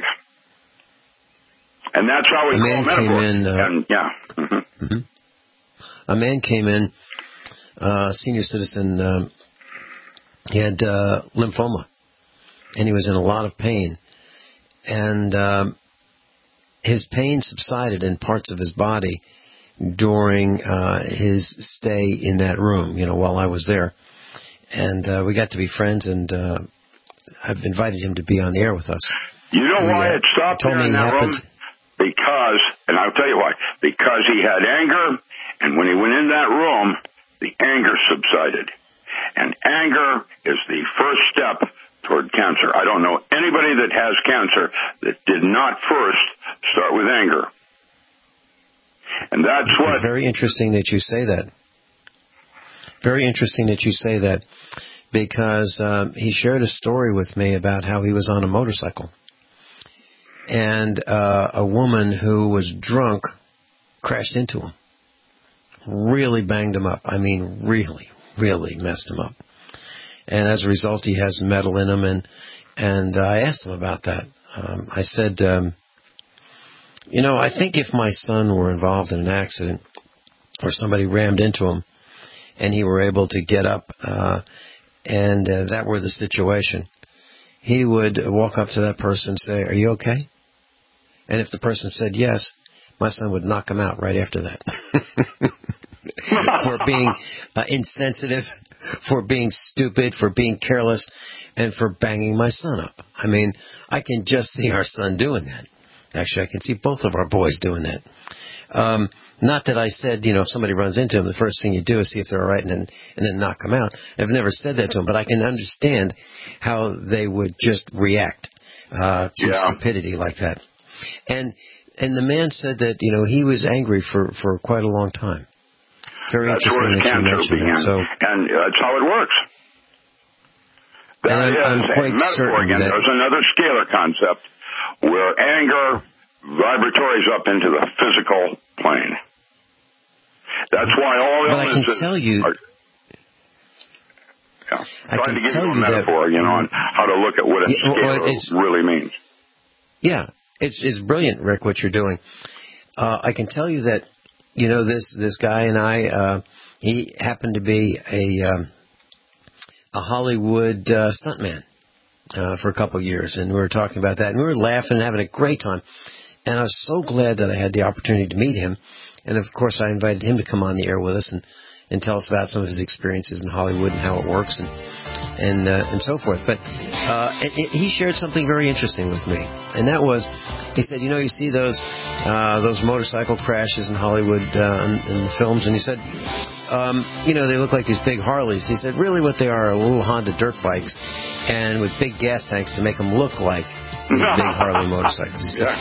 Speaker 4: And that's how we
Speaker 3: a
Speaker 4: call
Speaker 3: man
Speaker 4: metaphor.
Speaker 3: Came in, uh,
Speaker 4: and, yeah. Mm-hmm.
Speaker 3: Mm-hmm. A man came in, uh, senior citizen, um, he had uh, lymphoma, and he was in a lot of pain. And um, his pain subsided in parts of his body during uh, his stay in that room, you know, while I was there. And uh, we got to be friends, and uh, I've invited him to be on the air with us.
Speaker 4: You know
Speaker 3: we,
Speaker 4: why
Speaker 3: uh,
Speaker 4: it stopped
Speaker 3: told
Speaker 4: there
Speaker 3: me
Speaker 4: in that
Speaker 3: happened.
Speaker 4: room? Because, and I'll tell you why, because he had anger, and when he went in that room, the anger subsided. And anger is the first step toward cancer. I don't know anybody that has cancer that did not first start with anger. And that's what...
Speaker 3: It's very interesting that you say that. Very interesting that you say that, because um, he shared a story with me about how he was on a motorcycle. And uh, a woman who was drunk crashed into him. Really banged him up. I mean, really, really messed him up. And as a result, he has metal in him. And, and uh, I asked him about that. Um, I said, um, you know, I think if my son were involved in an accident or somebody rammed into him and he were able to get up uh, and uh, that were the situation, he would walk up to that person and say, "Are you okay?" And if the person said yes, my son would knock him out right after that. For being uh, insensitive, for being stupid, for being careless, and for banging my son up. I mean, I can just see our son doing that. Actually, I can see both of our boys doing that. Um, not that I said, you know, if somebody runs into him, the first thing you do is see if they're all right and then, and then knock them out. I've never said that to him, but I can understand how they would just react uh, to
Speaker 4: yeah.
Speaker 3: stupidity like that. And and the man said that, you know, he was angry for, for quite a long time. Very
Speaker 4: that's
Speaker 3: interesting
Speaker 4: where the
Speaker 3: that you
Speaker 4: cancer
Speaker 3: mentioned
Speaker 4: began.
Speaker 3: it. So,
Speaker 4: and that's how it works. That
Speaker 3: and I'm,
Speaker 4: is
Speaker 3: I'm quite
Speaker 4: a metaphor
Speaker 3: certain
Speaker 4: again.
Speaker 3: that
Speaker 4: There's another scalar concept where anger vibratories up into the physical plane. That's why all
Speaker 3: but
Speaker 4: illnesses
Speaker 3: I can tell you,
Speaker 4: are... Yeah.
Speaker 3: I
Speaker 4: Trying
Speaker 3: can
Speaker 4: to give
Speaker 3: tell
Speaker 4: you a
Speaker 3: you
Speaker 4: metaphor,
Speaker 3: that,
Speaker 4: you know, on how to look at what a
Speaker 3: yeah,
Speaker 4: scalar
Speaker 3: well,
Speaker 4: really means.
Speaker 3: Yeah, it's it's brilliant, Rick, what you're doing. Uh, I can tell you that, you know, this this guy and I, uh, he happened to be a um, a Hollywood uh, stuntman uh, for a couple of years, and we were talking about that, and we were laughing and having a great time. And I was so glad that I had the opportunity to meet him, and of course I invited him to come on the air with us and, and tell us about some of his experiences in Hollywood and how it works and and uh, and so forth. But uh, it, it, he shared something very interesting with me, and that was, he said, you know, you see those uh, those motorcycle crashes in Hollywood uh, in, in the films, and he said, um, you know, they look like these big Harleys. He said, really what they are are little Honda dirt bikes, and with big gas tanks to make them look like these big Harley motorcycles. He said,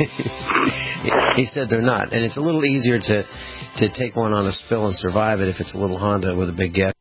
Speaker 3: he said they're not, and it's a little easier to to take one on a spill and survive it if it's a little Honda with a big gas.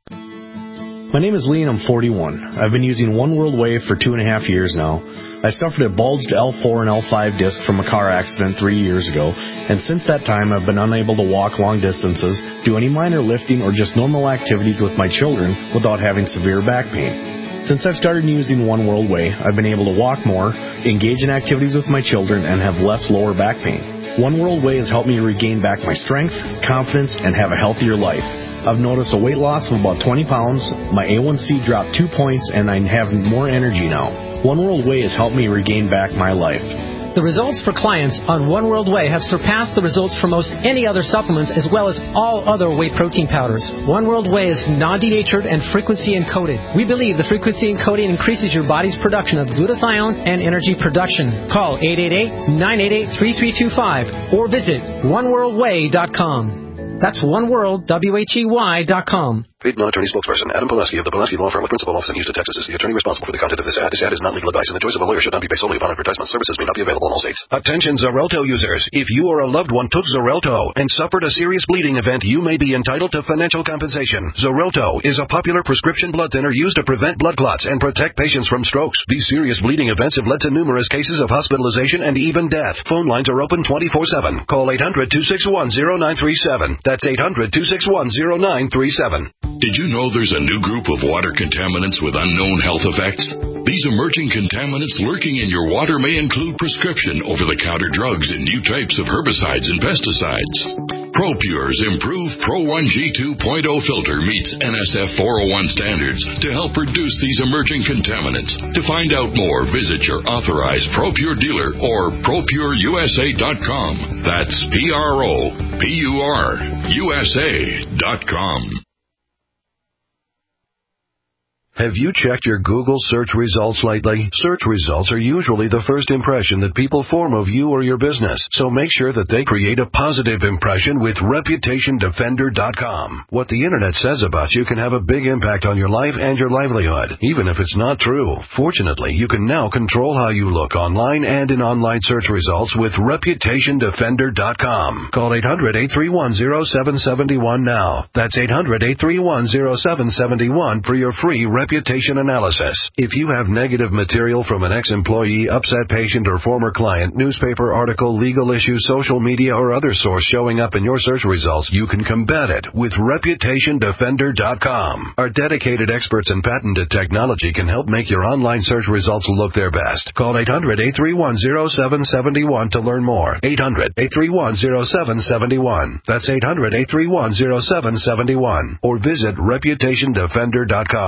Speaker 16: My name is Lee and I'm forty-one. I've been using One World Wave for two and a half years now. I suffered a bulged L four and L five disc from a car accident three years ago, and since that time I've been unable to walk long distances, do any minor lifting, or just normal activities with my children without having severe back pain. Since I've started using One World Way, I've been able to walk more, engage in activities with my children, and have less lower back pain. One World Way has helped me regain back my strength, confidence, and have a healthier life. I've noticed a weight loss of about twenty pounds, my A one C dropped two points, and I have more energy now. One World Way has helped me regain back my life.
Speaker 17: The results for clients on One World Way have surpassed the results for most any other supplements, as well as all other whey protein powders. One World Way is non-denatured and frequency encoded. We believe the frequency encoding increases your body's production of glutathione and energy production. Call eight eight eight, nine eight eight, three three two five or visit one world way dot com. That's oneworld, W H E Y, dot com.
Speaker 9: Paid non-attorney spokesperson Adam Pulaski of the Pulaski Law Firm with principal office in Houston, Texas, is the attorney responsible for the content of this ad. This ad is not legal advice, and the choice of a lawyer should not be based solely upon advertisement. Services may not be available in all states. Attention Xarelto users. If you or a loved one took Xarelto and suffered a serious bleeding event, you may be entitled to financial compensation. Xarelto is a popular prescription blood thinner used to prevent blood clots and protect patients from strokes. These serious bleeding events have led to numerous cases of hospitalization and even death. Phone lines are open twenty-four seven. Call eight hundred, two six one, zero nine three seven. That's eight hundred, two six one, zero nine three seven.
Speaker 2: Did you know there's a new group of water contaminants with unknown health effects? These emerging contaminants lurking in your water may include prescription over-the-counter drugs and new types of herbicides and pesticides. ProPure's improved Pro one G two point oh filter meets N S F four oh one standards to help reduce these emerging contaminants. To find out more, visit your authorized ProPure dealer or pro pure U S A dot com. That's P R O P U R U S A dot com.
Speaker 9: Have you checked your Google search results lately? Search results are usually the first impression that people form of you or your business, so make sure that they create a positive impression with reputation defender dot com. What the internet says about you can have a big impact on your life and your livelihood, even if it's not true. Fortunately, you can now control how you look online and in online search results with reputation defender dot com. Call eight hundred, eight three one, zero seven seven one now. That's eight hundred, eight three one, zero seven seven one for your free reputation analysis. If you have negative material from an ex-employee, upset patient, or former client, newspaper article, legal issue, social media, or other source showing up in your search results, you can combat it with reputation defender dot com. Our dedicated experts in patented technology can help make your online search results look their best. Call eight hundred, eight three one, zero seven seven one to learn more. eight hundred, eight three one, zero seven seven one. That's eight hundred, eight three one, zero seven seven one. Or visit reputation defender dot com.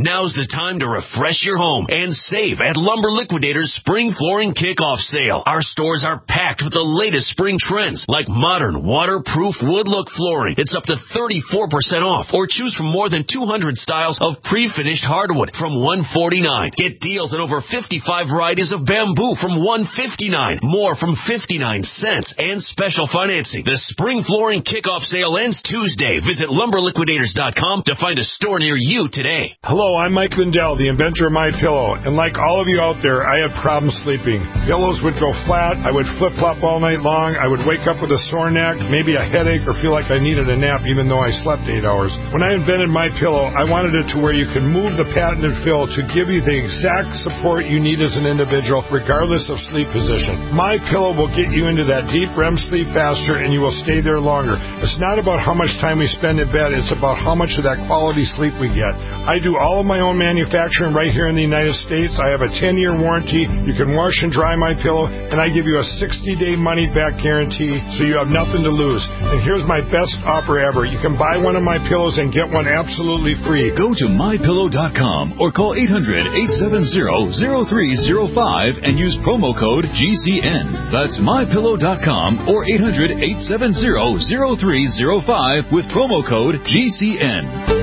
Speaker 18: Now's the time to refresh your home and save at Lumber Liquidators Spring Flooring Kickoff Sale. Our stores are packed with the latest spring trends like modern waterproof wood look flooring. It's up to thirty-four percent off, or choose from more than two hundred styles of pre-finished hardwood from one hundred forty-nine dollars. Get deals on over fifty-five varieties of bamboo from one hundred fifty-nine dollars, more from fifty-nine cents, and special financing. The Spring Flooring Kickoff Sale ends Tuesday. Visit lumber liquidators dot com to find a store near you today.
Speaker 19: Hello, I'm Mike Lindell, the inventor of MyPillow, and like all of you out there, I had problems sleeping. Pillows would go flat, I would flip-flop all night long, I would wake up with a sore neck, maybe a headache, or feel like I needed a nap even though I slept eight hours. When I invented MyPillow, I wanted it to where you could move the patented fill to give you the exact support you need as an individual, regardless of sleep position. MyPillow will get you into that deep R E M sleep faster, and you will stay there longer. It's not about how much time we spend in bed, it's about how much of that quality sleep we get. I do all of my own manufacturing right here in the United States. I have a ten-year warranty. You can wash and dry MyPillow, and I give you a sixty-day money-back guarantee, so you have nothing to lose. And here's my best offer ever. You can buy one of my pillows and get one absolutely free.
Speaker 7: Go to my pillow dot com or call eight hundred, eight seven zero, zero three zero five and use promo code G C N. That's my pillow dot com or eight hundred, eight seven zero, zero three zero five with promo code G C N.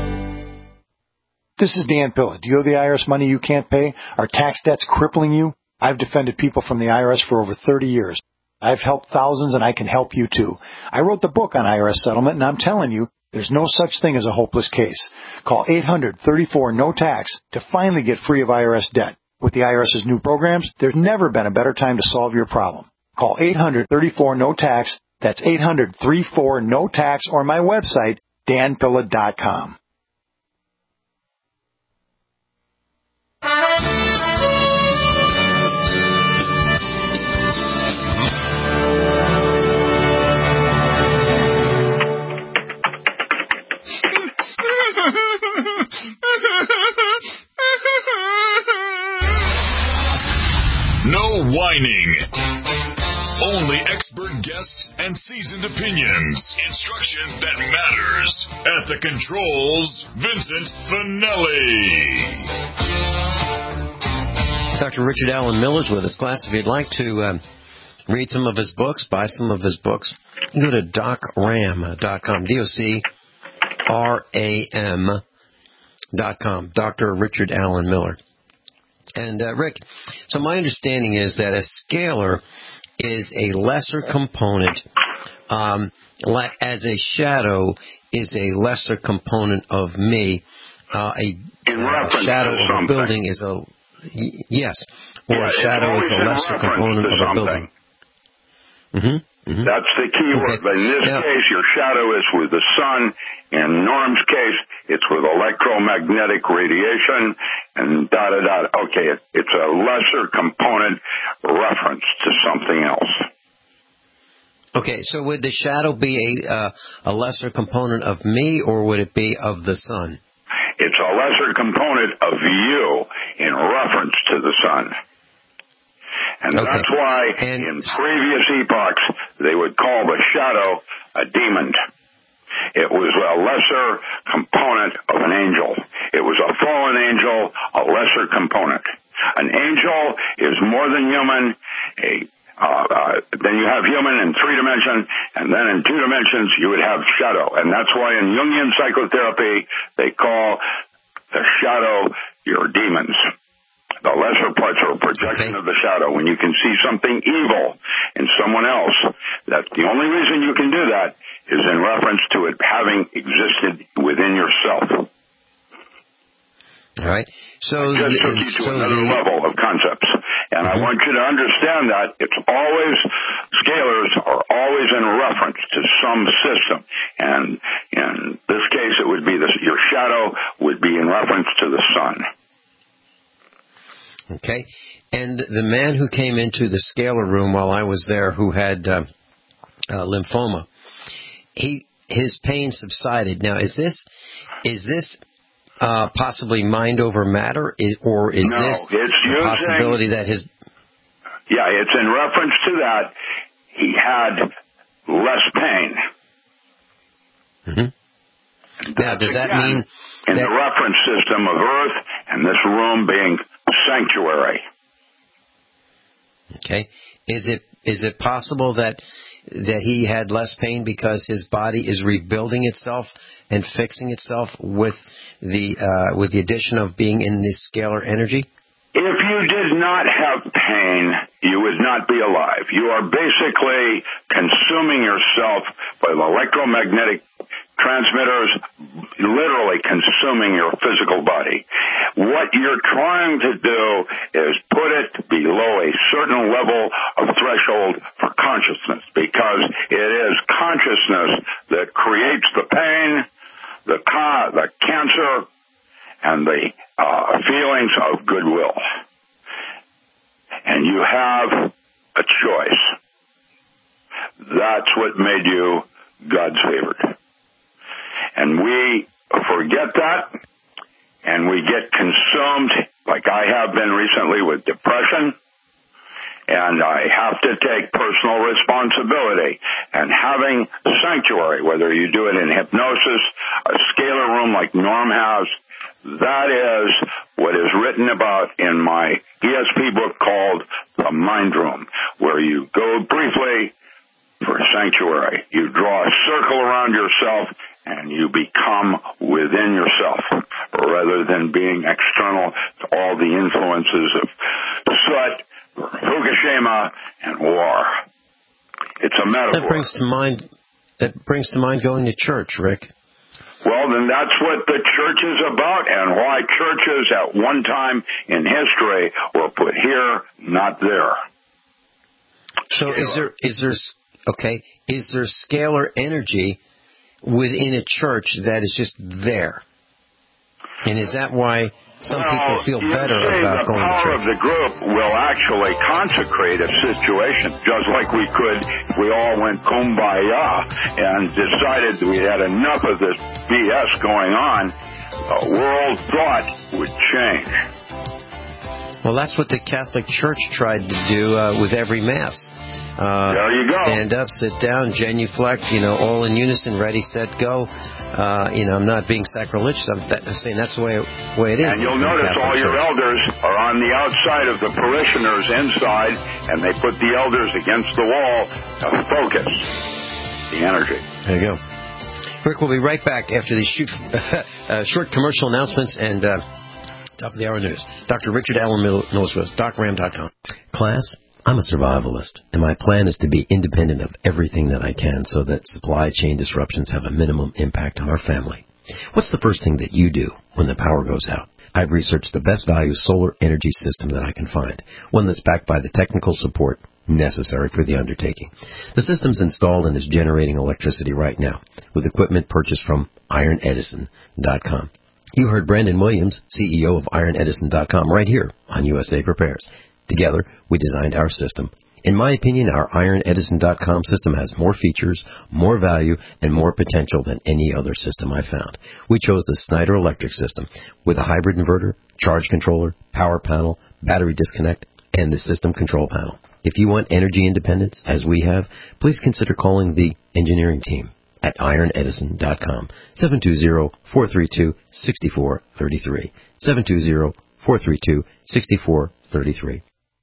Speaker 20: This is Dan Pilla. Do you owe the I R S money you can't pay? Are tax debts crippling you? I've defended people from the I R S for over thirty years. I've helped thousands, and I can help you too. I wrote the book on I R S settlement, and I'm telling you, there's no such thing as a hopeless case. Call eight hundred, thirty-four, no tax to finally get free of I R S debt. With the I R S's new programs, there's never been a better time to solve your problem. Call eight hundred, thirty-four, no tax. That's eight hundred, thirty-four, no tax, or my website, dan pilla dot com.
Speaker 2: No whining. Only expert guests and seasoned opinions. Instruction that matters. At the controls, Vincent Finelli.
Speaker 3: Doctor Richard Allen Miller's with us. Class, if you'd like to um, read some of his books, buy some of his books, go to doc ram dot com. D O C R A M dot com. Doctor Richard Allen Miller. And, uh, Rick, so my understanding is that a scalar is a lesser component, um, as a shadow is a lesser component of me. Uh, a uh, shadow of a building is a, yes, or
Speaker 4: yeah,
Speaker 3: a shadow is a lesser component of a building. Mm-hmm. Mm-hmm.
Speaker 4: That's the key
Speaker 3: okay.
Speaker 4: word. But in this now, case, your shadow is with the sun. In Norm's case, it's with electromagnetic radiation and da-da-da. Okay, it, it's a lesser component reference to something else.
Speaker 3: Okay, so would the shadow be a, uh, a lesser component of me, or would it be of the sun?
Speaker 4: It's a lesser component of you in reference to the sun. And okay. that's why and in previous epochs, they would call the shadow a demon. It was a lesser component of an angel. It was a fallen angel, a lesser component. An angel is more than human. A, uh, uh, then you have human in three dimensions, and then in two dimensions you would have shadow. And that's why in Jungian psychotherapy, they call the shadow your demons. The lesser parts are a projection okay. of the shadow. When you can see something evil in someone else, that's the only reason you can do that is in reference to it having existed within yourself.
Speaker 3: All right. So
Speaker 4: I just took you to
Speaker 3: so
Speaker 4: another
Speaker 3: the,
Speaker 4: level of concepts. And mm-hmm. I want you to understand that it's always, scalars are always in reference to some system. And in this case, it would be this, your shadow would be in reference to the sun.
Speaker 3: Okay. And the man who came into the scalar room while I was there who had uh, uh, lymphoma, he his pain subsided. Now, is this is this uh, possibly mind over matter, is, or is
Speaker 4: no,
Speaker 3: this
Speaker 4: it's
Speaker 3: a
Speaker 4: using,
Speaker 3: possibility that his...
Speaker 4: Yeah, it's in reference to that. He had less pain.
Speaker 3: Mm-hmm. Now, does that mean
Speaker 4: in
Speaker 3: that
Speaker 4: the reference system of Earth and this room being sanctuary?
Speaker 3: Okay. Is it is it possible that that he had less pain because his body is rebuilding itself and fixing itself with the uh, with the addition of being in this scalar energy?
Speaker 4: If you did not have pain, you would not be alive. You are basically consuming yourself by electromagnetic transmitters, literally consuming your physical body. What you're trying to do is put it below a certain level of threshold for consciousness, because it is consciousness that creates the pain, the, ca- the cancer, and the uh, feelings of goodwill. And you have a choice. That's what made you God's favorite. And we forget that, and we get consumed, like I have been recently, with depression. And I have to take personal responsibility. And having sanctuary, whether you do it in hypnosis, a scalar room like Norm has, that is what is written about in my E S P book called The Mind Room, where you go briefly for sanctuary. You draw a circle around yourself and you become within yourself, rather than being external to all the influences of soot, Fukushima, and war. It's a metaphor.
Speaker 3: That brings to mind, that brings to mind going to church, Rick.
Speaker 4: Well, then that's what the church is about, and why churches at one time in history were put here, not there.
Speaker 3: So is there, is there, okay, is there scalar energy within a church that is just there? And is that why some
Speaker 4: well,
Speaker 3: people feel better
Speaker 4: see,
Speaker 3: about going to church?
Speaker 4: The power of the group will actually consecrate a situation, just like we could if we all went kumbaya and decided we had enough of this B S going on. The world thought would change.
Speaker 3: Well, that's what the Catholic Church tried to do uh, with every Mass. Uh,
Speaker 4: there you go.
Speaker 3: Stand up, sit down, genuflect, you know, all in unison, ready, set, go. Uh, you know, I'm not being sacrilegious. I'm, that, I'm saying that's the way, way it is.
Speaker 4: And you'll notice all your elders are on the outside of the parishioners inside, and they put the elders against the wall to focus the energy.
Speaker 3: There you go. Rick, we'll be right back after these shoot, uh, short commercial announcements and uh, top of the hour news. Doctor Richard Allen Mills with doc ram dot com. Class, I'm a survivalist, and my plan is to be independent of everything that I can so that supply chain disruptions have a minimum impact on our family. What's the first thing that you do when the power goes out? I've researched the best value solar energy system that I can find, one that's backed by the technical support necessary for the undertaking. The system's installed and is generating electricity right now with equipment purchased from iron edison dot com. You heard Brandon Williams, C E O of iron edison dot com, right here on U S A Prepares. Together, we designed our system. In my opinion, our iron edison dot com system has more features, more value, and more potential than any other system I found. We chose the Snyder Electric system with a hybrid inverter, charge controller, power panel, battery disconnect, and the system control panel. If you want energy independence, as we have, please consider calling the engineering team at iron edison dot com, seven two zero, four three two, six four three three, seven two zero, four three two, six four three three.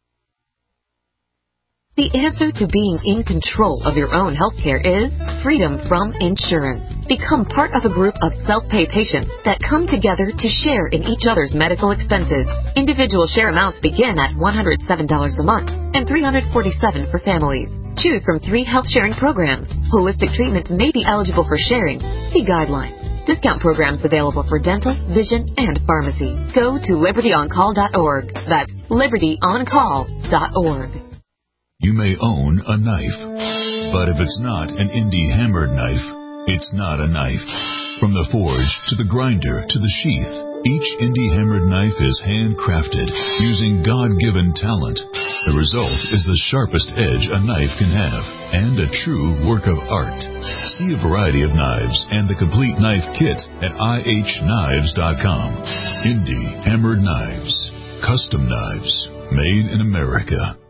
Speaker 21: The answer to being in control of your own healthcare is freedom from insurance. Become part of a group of self-pay patients that come together to share in each other's medical expenses. Individual share amounts begin at one hundred seven dollars a month and three hundred forty-seven dollars for families. Choose from three health sharing programs. Holistic treatments may be eligible for sharing. See guidelines. Discount programs available for dental, vision, and pharmacy. Go to liberty on call dot org. That's liberty on call dot org.
Speaker 6: You may own a knife, but if it's not an indie hammered knife, it's not a knife. From the forge to the grinder to the sheath, each indie hammered knife is handcrafted using God-given talent. The result is the sharpest edge a knife can have and a true work of art. See a variety of knives and the complete knife kit at I H knives dot com. Indie hammered knives, custom knives, made in America.